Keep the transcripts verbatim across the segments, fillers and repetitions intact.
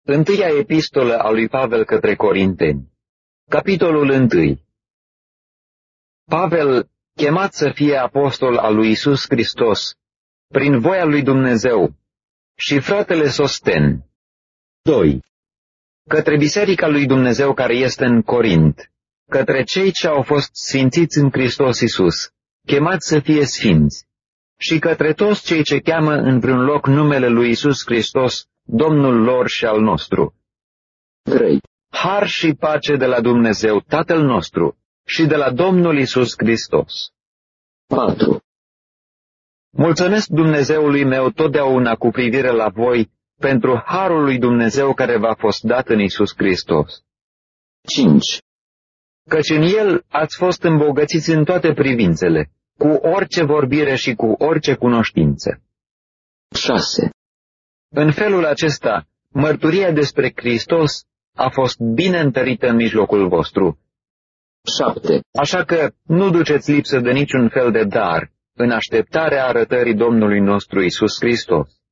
Întâia epistolă a lui Pavel către Corinteni. Capitolul unu. Pavel, chemat să fie apostol al lui Iisus Hristos, prin voia lui Dumnezeu, și fratele Sosten. doi. Către biserica lui Dumnezeu care este în Corint, către cei ce au fost sfințiți în Hristos Iisus, chemați să fie sfinți, și către toți cei ce cheamă în vreun loc numele lui Iisus Hristos, Domnul lor și al nostru. trei. Har și pace de la Dumnezeu, Tatăl nostru, și de la Domnul Iisus Hristos. patru. Mulțumesc Dumnezeului meu totdeauna cu privire la voi pentru harul lui Dumnezeu care v-a fost dat în Iisus Hristos. cinci. Căci în El ați fost îmbogățiți în toate privințele, cu orice vorbire și cu orice cunoștință. șase. În felul acesta, mărturia despre Hristos a fost bine întărită în mijlocul vostru. șapte. Așa că nu duceți lipsă de niciun fel de dar, în așteptarea arătării Domnului nostru Iisus Hristos.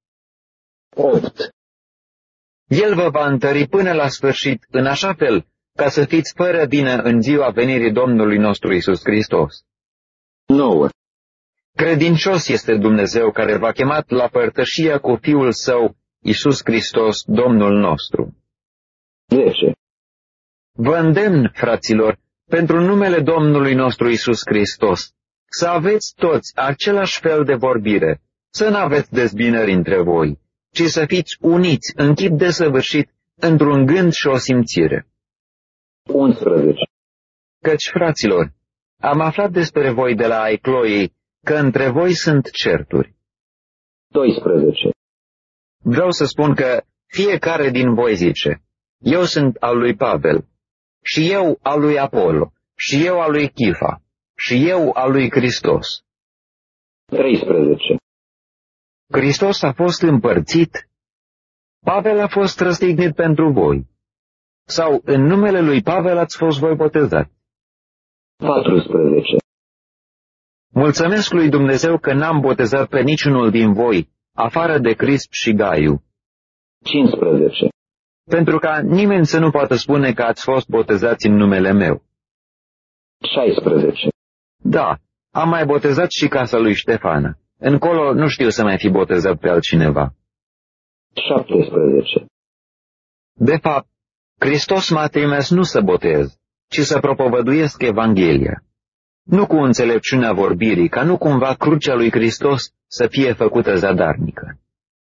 opt. El vă va întări până la sfârșit, în așa fel ca să fiți fără vină în ziua venirii Domnului nostru Iisus Hristos. nouă. Credincios este Dumnezeu care v-a chemat la părtășia cu Fiul Său, Iisus Hristos, Domnul nostru. zece. Vă îndemn, fraților, pentru numele Domnului nostru Iisus Hristos, să aveți toți același fel de vorbire, să nu aveți dezbinări între voi, ci să fiți uniți în chip desăvârșit într-un gând și o simțire. unsprezece. Căci, fraților, am aflat despre voi de la ai Chloei că între voi sunt certuri. doisprezece. Vreau să spun că fiecare din voi zice, eu sunt al lui Pavel, și eu al lui Apollo, și eu al lui Chifa, și eu al lui Hristos. treisprezece. Hristos a fost împărțit? Pavel a fost răstignit pentru voi? Sau în numele lui Pavel ați fost voi botezați? patrusprezece. Mulțumesc lui Dumnezeu că n-am botezat pe niciunul din voi, afară de Crisp și Gaiu. cincisprezece. Pentru ca nimeni să nu poată spune că ați fost botezați în numele meu. șaisprezece. Da, am mai botezat și casa lui Ștefana. Încolo nu știu să mai fi botezat pe altcineva. șaptesprezece. De fapt, Hristos m-a trimis nu să botez, ci să propovăduiesc Evanghelia. Nu cu înțelepciunea vorbirii, ca nu cumva crucea lui Hristos să fie făcută zadarnică.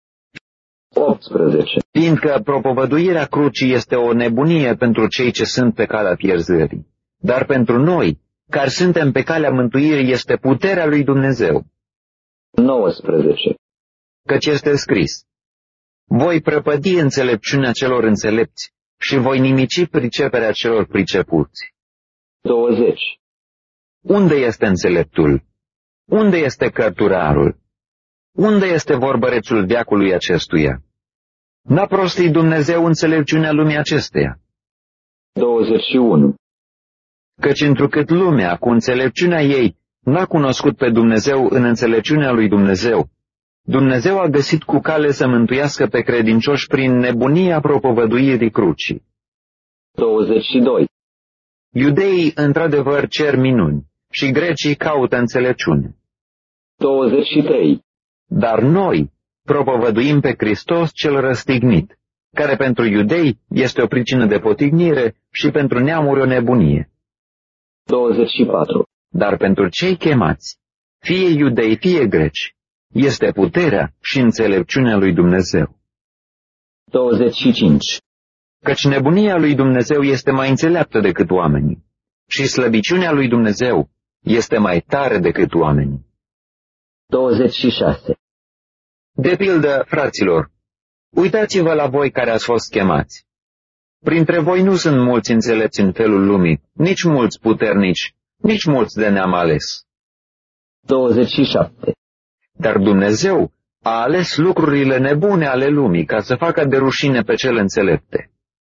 optsprezece. Fiindcă propovăduirea crucii este o nebunie pentru cei ce sunt pe calea pierzării, dar pentru noi, care suntem pe calea mântuirii, este puterea lui Dumnezeu. nouăsprezece. Căci este scris, voi prăpădi înțelepciunea celor înțelepți și voi nimici priceperea celor pricepuți. douăzeci. Unde este înțeleptul? Unde este cărturarul? Unde este vorbărețul veacului acestuia? N-a prostit Dumnezeu înțelepciunea lumii acesteia? douăzeci și unu. Căci întrucât lumea, cu înțelepciunea ei, n-a cunoscut pe Dumnezeu în înțelepciunea lui Dumnezeu, Dumnezeu a găsit cu cale să mântuiască pe credincioși prin nebunia propovăduirii crucii. douăzeci și doi. Iudeii într-adevăr cer minuni și grecii caută înțelepciune. douăzeci și trei. Dar noi propovăduim pe Hristos cel răstignit, care pentru iudei este o pricină de potignire și pentru neamuri o nebunie. douăzeci și patru. Dar pentru cei chemați, fie iudei, fie greci, este puterea și înțelepciunea lui Dumnezeu. douăzeci și cinci. Căci nebunia lui Dumnezeu este mai înțeleaptă decât oamenii și slăbiciunea lui Dumnezeu este mai tare decât oamenii. douăzeci și șase. De pildă, fraților, uitați-vă la voi care ați fost chemați. Printre voi nu sunt mulți înțelepți în felul lumii, nici mulți puternici, nici mulți de neam ales. douăzeci și șapte. Dar Dumnezeu a ales lucrurile nebune ale lumii ca să facă de rușine pe cele înțelepte.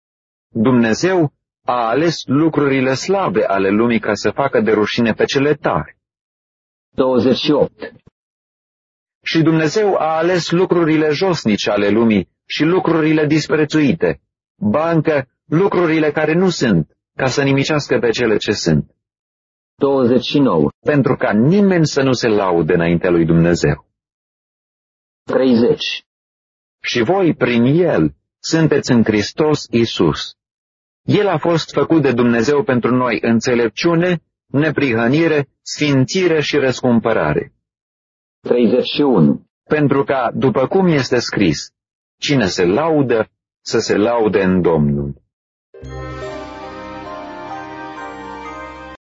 Dumnezeu a ales lucrurile slabe ale lumii ca să facă de rușine pe cele tari. douăzeci și opt. Și Dumnezeu a ales lucrurile josnice ale lumii și lucrurile disprețuite, ba încă lucrurile care nu sunt, ca să nimicească pe cele ce sunt, douăzeci și nouă, pentru ca nimeni să nu se laude înaintea lui Dumnezeu. treizeci, Și voi, prin El, sunteți în Hristos Iisus. El a fost făcut de Dumnezeu pentru noi înțelepciune, neprihănire, sfințire și răscumpărare. treizeci și unu, Pentru ca, după cum este scris, cine se laudă, să se laude în Domnul.